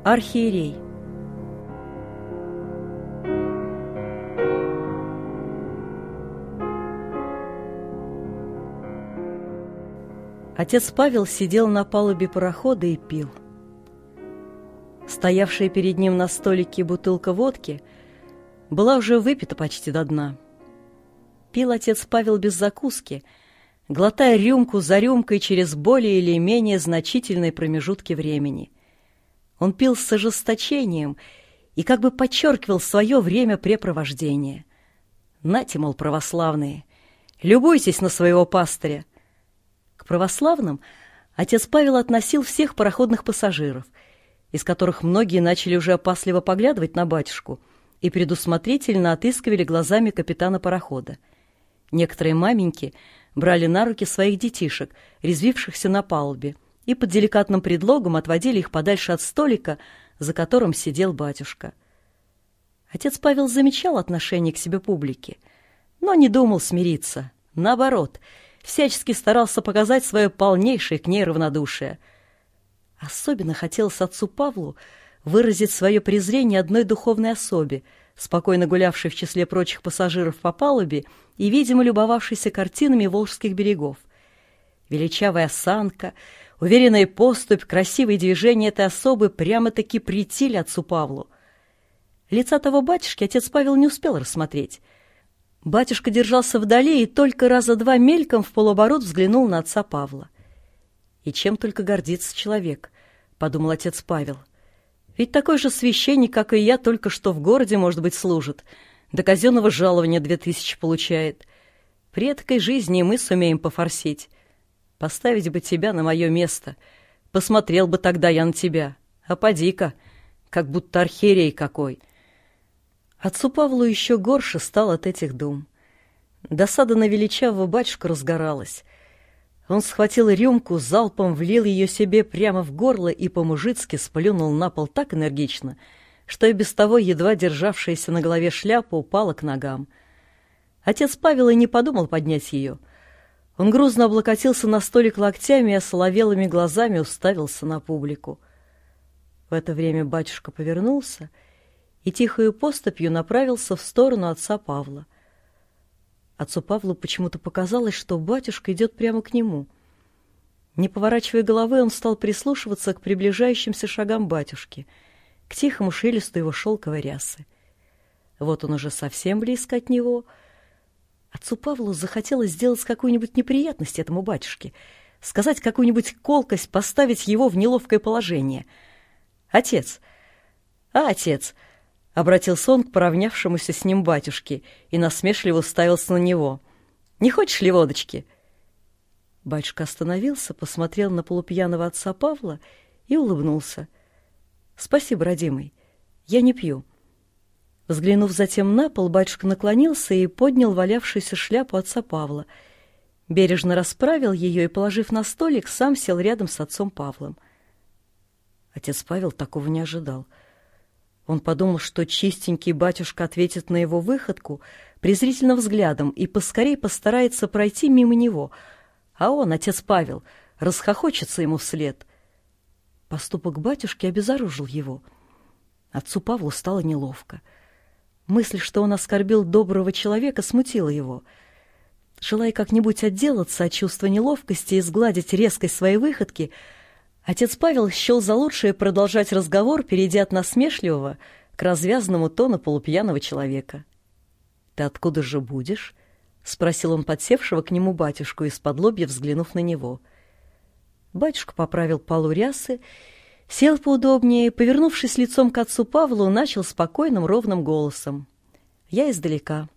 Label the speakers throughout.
Speaker 1: Архиерей. Отец Павел сидел на палубе парохода и пил. Стоявшая перед ним на столике бутылка водки была уже выпита почти до дна. Пил отец Павел без закуски, глотая рюмку за рюмкой через более или менее значительные промежутки времени. Он пил с ожесточением и как бы подчеркивал свое времяпрепровождение. «Нате, мол, православные, любуйтесь на своего пастыря». К православным отец Павел относил всех пароходных пассажиров, из которых многие начали уже опасливо поглядывать на батюшку и предусмотрительно отыскивали глазами капитана парохода. Некоторые маменьки брали на руки своих детишек, резвившихся на палубе, и под деликатным предлогом отводили их подальше от столика, за которым сидел батюшка. Отец Павел замечал отношение к себе публики, но не думал смириться. Наоборот, всячески старался показать свое полнейшее к ней равнодушие. Особенно хотелось отцу Павлу выразить свое презрение одной духовной особе, спокойно гулявшей в числе прочих пассажиров по палубе и, видимо, любовавшейся картинами волжских берегов. Величавая осанка, уверенная поступь, красивые движения этой особы прямо-таки претили отцу Павлу. Лица того батюшки отец Павел не успел рассмотреть. Батюшка держался вдали и только раза два мельком в полуоборот взглянул на отца Павла. «И чем только гордится человек», — подумал отец Павел. «Ведь такой же священник, как и я, только что в городе, может быть, служит, до казенного жалования 2000 получает. При этой жизни и мы сумеем пофорсить. Поставить бы тебя на мое место. Посмотрел бы тогда я на тебя. А поди-ка, как будто архиерей какой». Отцу Павлу еще горше стал от этих дум. Досада на величавого батюшку разгоралась. Он схватил рюмку, залпом влил ее себе прямо в горло и по-мужицки сплюнул на пол так энергично, что и без того едва державшаяся на голове шляпа упала к ногам. Отец Павел и не подумал поднять ее. Он грузно облокотился на столик локтями и осоловелыми глазами уставился на публику. В это время батюшка повернулся и тихою поступью направился в сторону отца Павла. Отцу Павлу почему-то показалось, что батюшка идет прямо к нему. Не поворачивая головы, он стал прислушиваться к приближающимся шагам батюшки, к тихому шелесту его шелковой рясы. Вот он уже совсем близко от него. Отцу Павлу захотелось сделать какую-нибудь неприятность этому батюшке, сказать какую-нибудь колкость, поставить его в неловкое положение. «Отец! Отец!» — обратился он к поравнявшемуся с ним батюшке и насмешливо уставился на него. «Не хочешь ли водочки?» Батюшка остановился, посмотрел на полупьяного отца Павла и улыбнулся. «Спасибо, родимый, я не пью». Взглянув затем на пол, батюшка наклонился и поднял валявшуюся шляпу отца Павла. Бережно расправил ее и, положив на столик, сам сел рядом с отцом Павлом. Отец Павел такого не ожидал. Он подумал, что чистенький батюшка ответит на его выходку презрительным взглядом и поскорей постарается пройти мимо него, а он, отец Павел, расхохочется ему вслед. Поступок батюшки обезоружил его. Отцу Павлу стало неловко. Мысль, что он оскорбил доброго человека, смутила его. Желая как-нибудь отделаться от чувства неловкости и сгладить резкость своей выходки, отец Павел счел за лучшее продолжать разговор, перейдя от насмешливого к развязанному тону полупьяного человека. «Ты откуда же будешь?» — спросил он подсевшего к нему батюшку, исподлобья взглянув на него. Батюшка поправил полу рясы, сел поудобнее и, повернувшись лицом к отцу Павлу, начал спокойным ровным голосом. «Я издалека.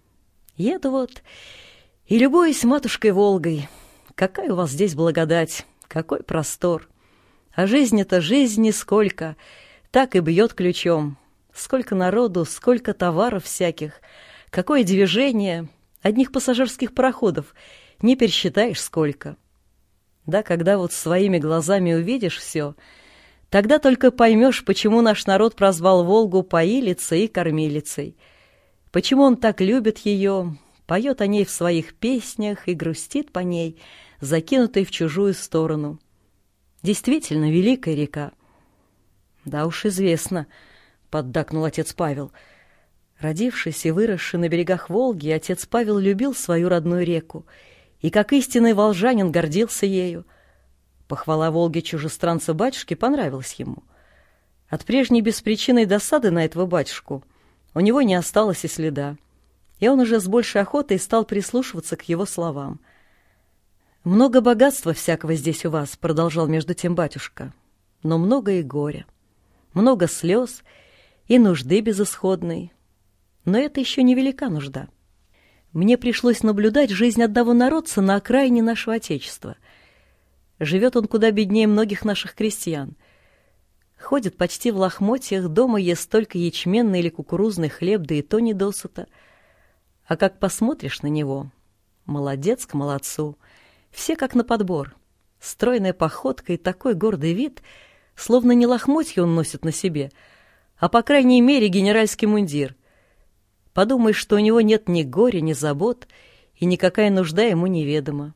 Speaker 1: Еду вот и любуюсь матушкой Волгой. Какая у вас здесь благодать, какой простор! А жизни-то жизни сколько, так и бьет ключом. Сколько народу, сколько товаров всяких, какое движение, одних пассажирских пароходов не пересчитаешь сколько. Да, когда вот своими глазами увидишь все, тогда только поймешь, почему наш народ прозвал Волгу поилицей и кормилицей, почему он так любит ее, поет о ней в своих песнях и грустит по ней, закинутой в чужую сторону. Действительно великая река. Да уж известно, поддакнул отец Павел. Родившись и выросший на берегах Волги, отец Павел любил свою родную реку и, как истинный волжанин, гордился ею. Похвала Волги чужестранца-батюшки понравилась ему. От прежней беспричинной досады на этого батюшку у него не осталось и следа, и он уже с большей охотой стал прислушиваться к его словам. «Много богатства всякого здесь у вас», — продолжал между тем батюшка, — «но много и горя, много слез и нужды безысходной. Но это еще не велика нужда. Мне пришлось наблюдать жизнь одного народца на окраине нашего Отечества. Живет он куда беднее многих наших крестьян. Ходит почти в лохмотьях, дома ест только ячменный или кукурузный хлеб, да и то недосыта. А как посмотришь на него, молодец к молодцу, все как на подбор. Стройная походка и такой гордый вид, словно не лохмотья он носит на себе, а, по крайней мере, генеральский мундир. Подумаешь, что у него нет ни горя, ни забот, и никакая нужда ему неведома.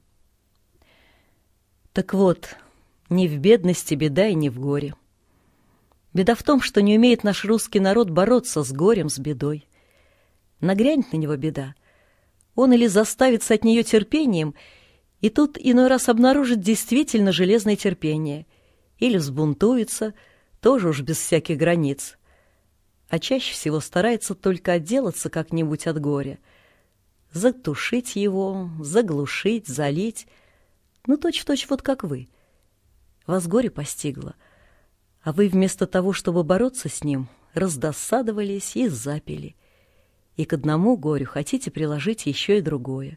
Speaker 1: Так вот, не в бедности беда и не в горе. Беда в том, что не умеет наш русский народ бороться с горем, с бедой. Нагрянет на него беда. Он или заставится от нее терпением, и тут иной раз обнаружит действительно железное терпение, или взбунтуется, тоже уж без всяких границ. А чаще всего старается только отделаться как-нибудь от горя. Затушить его, заглушить, залить. Ну, точь-в-точь вот как вы. Вас горе постигло, а вы вместо того, чтобы бороться с ним, раздосадовались и запили. И к одному горю хотите приложить еще и другое.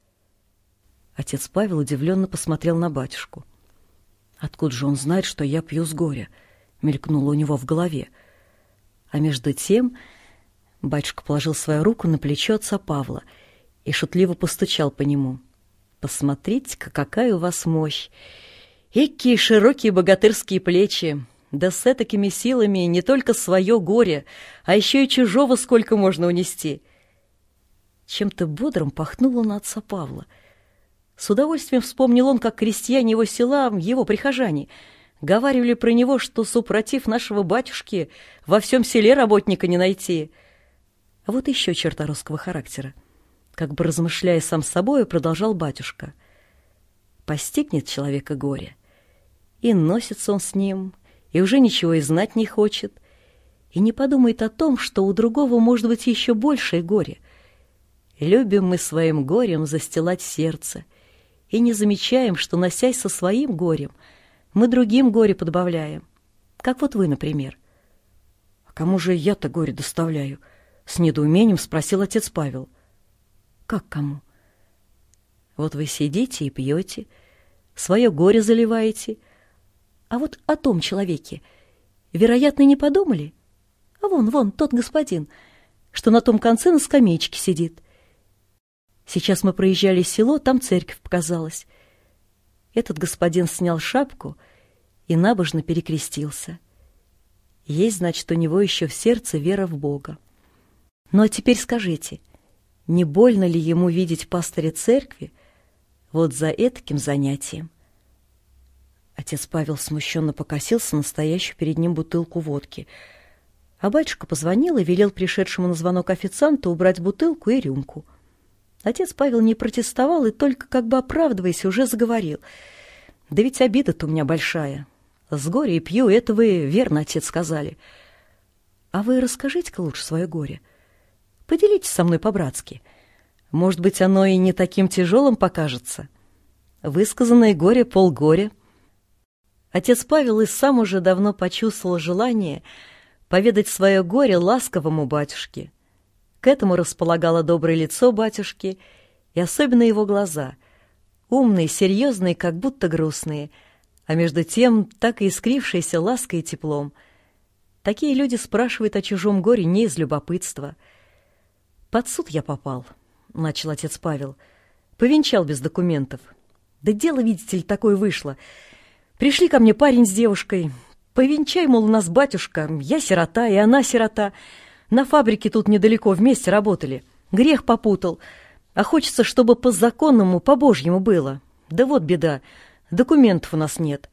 Speaker 1: Отец Павел удивленно посмотрел на батюшку. «Откуда же он знает, что я пью с горя?» — мелькнуло у него в голове. А между тем батюшка положил свою руку на плечо отца Павла и шутливо постучал по нему. «Посмотрите-ка, какая у вас мощь! Экие широкие богатырские плечи! Да с этакими силами не только свое горе, а еще и чужого сколько можно унести!» Чем-то бодрым пахнуло на отца Павла. С удовольствием вспомнил он, как крестьяне его села, его прихожане, говаривали про него, что супротив нашего батюшки во всем селе работника не найти. А вот еще черта русского характера. Как бы размышляя сам с собой, продолжал батюшка. Постигнет человека горе, и носится он с ним, и уже ничего и знать не хочет, и не подумает о том, что у другого может быть еще большее горе. Любим мы своим горем застилать сердце, и не замечаем, что, носясь со своим горем, мы другим горе подбавляем. Как вот вы, например. — А кому же я-то горе доставляю? — с недоумением спросил отец Павел. — Как кому? Вот вы сидите и пьете, свое горе заливаете. А вот о том человеке, вероятно, не подумали? А вон, тот господин, что на том конце на скамеечке сидит. Сейчас мы проезжали село, там церковь показалась. Этот господин снял шапку и набожно перекрестился. Есть, значит, у него еще в сердце вера в Бога. Ну, а теперь скажите, не больно ли ему видеть пастыря церкви вот за этаким занятием? Отец Павел смущенно покосился на стоящую перед ним бутылку водки, а батюшка позвонил и велел пришедшему на звонок официанту убрать бутылку и рюмку. Отец Павел не протестовал и только, как бы оправдываясь, уже заговорил. «Да ведь обида-то у меня большая. С горя и пью, это вы верно, отец, сказали. А вы расскажите-ка лучше свое горе. Поделитесь со мной по-братски. Может быть, оно и не таким тяжелым покажется. Высказанное горе — полгоря». Отец Павел и сам уже давно почувствовал желание поведать свое горе ласковому батюшке. К этому располагало доброе лицо батюшки и особенно его глаза, умные, серьезные, как будто грустные, а между тем так и искрившиеся лаской и теплом. Такие люди спрашивают о чужом горе не из любопытства. «Под суд я попал», — начал отец Павел. «Повенчал без документов. Да дело, видите ли, такое вышло. Пришли ко мне парень с девушкой. Повенчай, мол, у нас батюшка, я сирота, и она сирота. На фабрике тут недалеко вместе работали. Грех попутал. А хочется, чтобы по законному, по Божьему было. Да вот беда, документов у нас нет.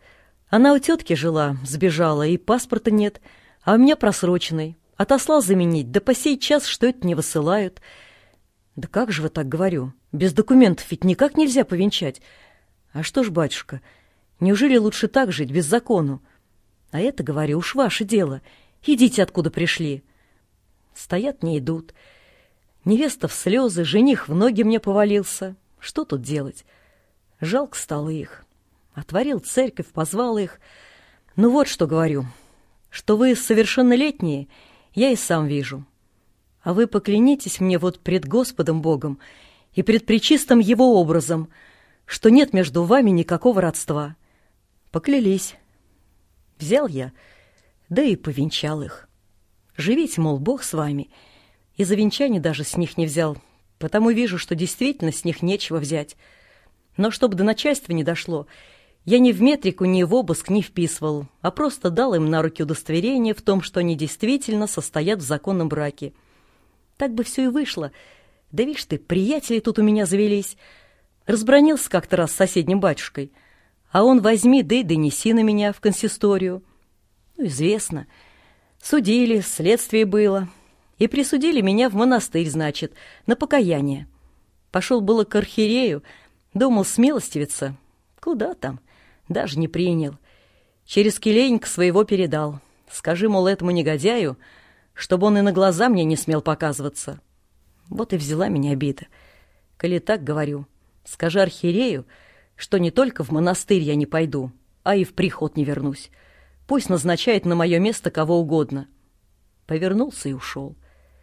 Speaker 1: Она у тетки жила, сбежала, и паспорта нет, а у меня просроченный. Отослал заменить, да по сей час что-то не высылают. Да как же вы так, говорю? Без документов ведь никак нельзя повенчать. А что ж, батюшка, неужели лучше так жить, без закону? А это, говорю, уж ваше дело. Идите, откуда пришли. Стоят, не идут. Невеста в слезы, жених в ноги мне повалился. Что тут делать? Жалко стало их. Отворил церковь, позвал их. Ну вот что говорю, что вы совершеннолетние, я и сам вижу. А вы поклянитесь мне вот пред Господом Богом и пред пречистым Его образом, что нет между вами никакого родства. Поклялись. Взял я, да и повенчал их. Живите, мол, Бог с вами. И за венчание даже с них не взял, потому вижу, что действительно с них нечего взять. Но чтобы до начальства не дошло, я ни в метрику, ни в обыск не вписывал, а просто дал им на руки удостоверение в том, что они действительно состоят в законном браке. Так бы все и вышло. Да видишь ты, приятели тут у меня завелись. Разбранился как-то раз с соседним батюшкой, а он возьми, да и донеси на меня в консисторию. Ну, известно. Судили, следствие было. И присудили меня в монастырь, значит, на покаяние. Пошел было к архиерею, думал смилостивиться. Куда там? Даже не принял. Через келейник своего передал. Скажи, мол, этому негодяю, чтобы он и на глаза мне не смел показываться. Вот и взяла меня обида. Коли так, говорю, скажи архиерею, что не только в монастырь я не пойду, а и в приход не вернусь. Пусть назначает на мое место кого угодно. Повернулся и ушел.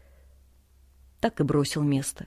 Speaker 1: Так и бросил место.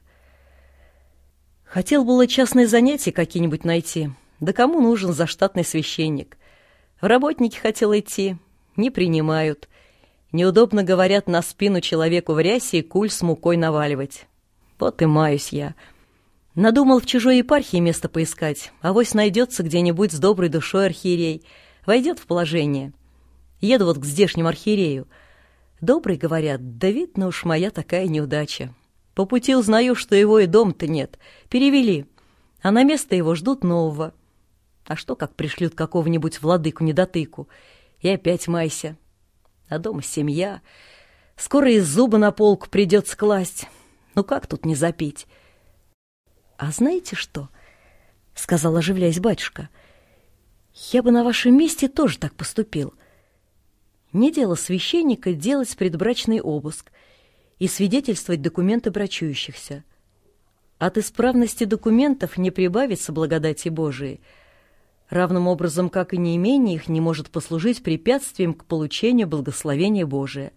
Speaker 1: Хотел было частные занятия какие-нибудь найти. Да кому нужен заштатный священник? В работники хотел идти, не принимают. Неудобно, говорят, на спину человеку в рясе и куль с мукой наваливать. Вот и маюсь я. Надумал в чужой епархии место поискать, авось найдется где-нибудь с доброй душой архиерей, войдет в положение. Еду вот к здешнему архиерею. Добрый, говорят, да видно уж моя такая неудача. По пути узнаю, что его и дом-то нет. Перевели, а на место его ждут нового. А что, как пришлют какого-нибудь владыку-недотыку? И опять майся. А дома семья. Скоро и зубы на полку придется класть. Ну как тут не запить? — А знаете что? — сказал, оживляясь батюшка. — Я бы на вашем месте тоже так поступил. Не дело священника делать предбрачный обыск и свидетельствовать документы брачующихся. От исправности документов не прибавится благодати Божией, равным образом, как и неимение их не может послужить препятствием к получению благословения Божия.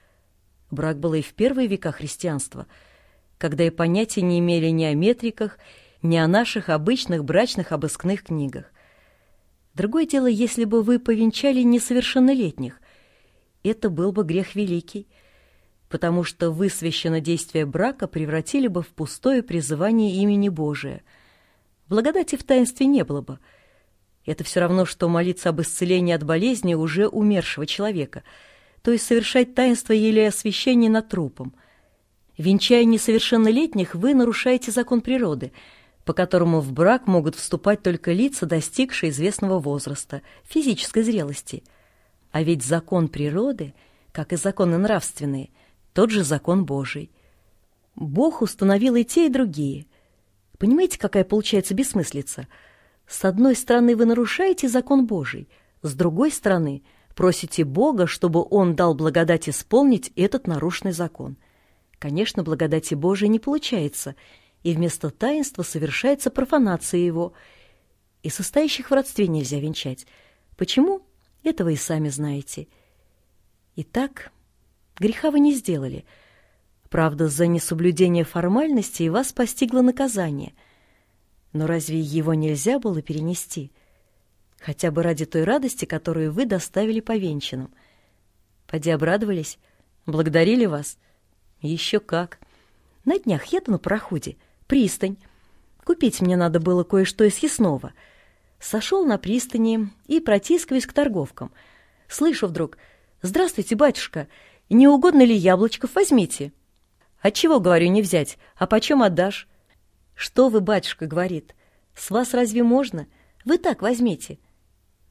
Speaker 1: Брак был и в первые века христианства, когда и понятия не имели ни о метриках, ни о наших обычных брачных обыскных книгах. Другое дело, если бы вы повенчали несовершеннолетних. Это был бы грех великий, потому что вы священнодействие брака превратили бы в пустое призывание имени Божия. Благодати в таинстве не было бы. Это все равно, что молиться об исцелении от болезни уже умершего человека, то есть совершать таинство или освящение над трупом. Венчая несовершеннолетних, вы нарушаете закон природы, по которому в брак могут вступать только лица, достигшие известного возраста, физической зрелости. А ведь закон природы, как и законы нравственные, тот же закон Божий. Бог установил и те, и другие. Понимаете, какая получается бессмыслица? С одной стороны, вы нарушаете закон Божий, с другой стороны, просите Бога, чтобы Он дал благодать исполнить этот нарушенный закон. Конечно, благодати Божией не получается, и вместо таинства совершается профанация его, и состоящих в родстве нельзя венчать. Почему? Это вы и сами знаете. Итак, греха вы не сделали. Правда, за несоблюдение формальностей вас постигло наказание. Но разве его нельзя было перенести? Хотя бы ради той радости, которую вы доставили повенчанным. Поди обрадовались, благодарили вас. Еще как. На днях еду на пароходе, пристань. Купить мне надо было кое-что из съестного. Сошел на пристани и протискиваюсь к торговкам. Слышу вдруг: «Здравствуйте, батюшка, не угодно ли яблочков? Возьмите». «Отчего, говорю, не взять? А почем отдашь?» «Что вы, батюшка, — говорит, — с вас разве можно? Вы так возьмите».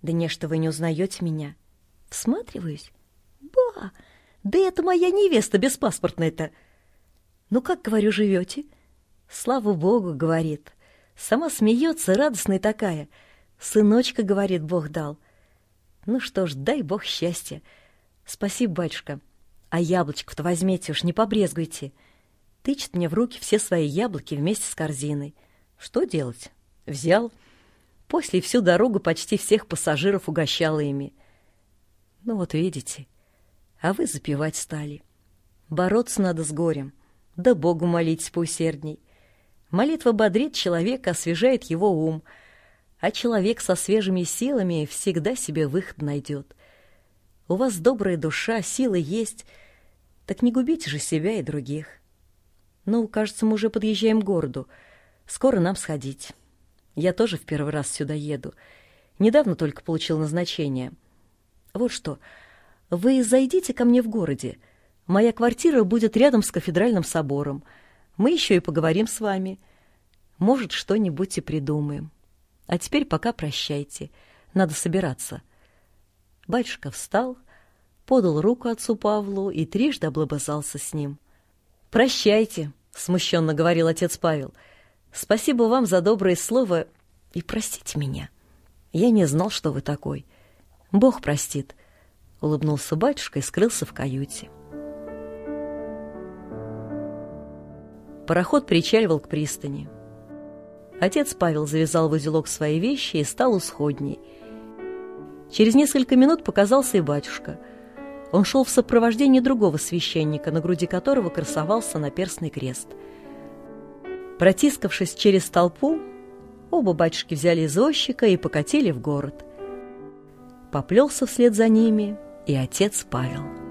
Speaker 1: Да не, что вы не узнаете меня. Всматриваюсь. Ба! Да это моя невеста беспаспортная-то. Ну как, говорю, живете? Слава Богу, говорит. Сама смеется, радостная такая. Сыночка, говорит, Бог дал. Ну что ж, дай Бог счастья. Спасибо, батюшка. А яблочко-то возьмите уж, не побрезгуйте. Тычет мне в руки все свои яблоки вместе с корзиной. Что делать? Взял. После всю дорогу почти всех пассажиров угощала ими. Ну вот видите, а вы запивать стали. Бороться надо с горем, да Богу молитесь поусердней. Молитва бодрит человека, освежает его ум, а человек со свежими силами всегда себе выход найдет. У вас добрая душа, силы есть, так не губите же себя и других. Ну, кажется, мы уже подъезжаем к городу. Скоро нам сходить. Я тоже в первый раз сюда еду. Недавно только получил назначение. Вот что, вы зайдите ко мне в городе. Моя квартира будет рядом с кафедральным собором. Мы еще и поговорим с вами. Может, что-нибудь и придумаем. А теперь пока прощайте. Надо собираться. Батюшка встал, подал руку отцу Павлу и трижды облобызался с ним. «Прощайте», — смущенно говорил отец Павел. «Спасибо вам за доброе слово и простите меня. Я не знал, что вы такой. Бог простит», — улыбнулся батюшка и скрылся в каюте. Пароход причаливал к пристани. Отец Павел завязал в узелок свои вещи и стал у сходней. Через несколько минут показался и батюшка. Он шел в сопровождении другого священника, на груди которого красовался наперстный крест. Протискавшись через толпу, оба батюшки взяли извозчика и покатили в город. Поплелся вслед за ними и отец Павел.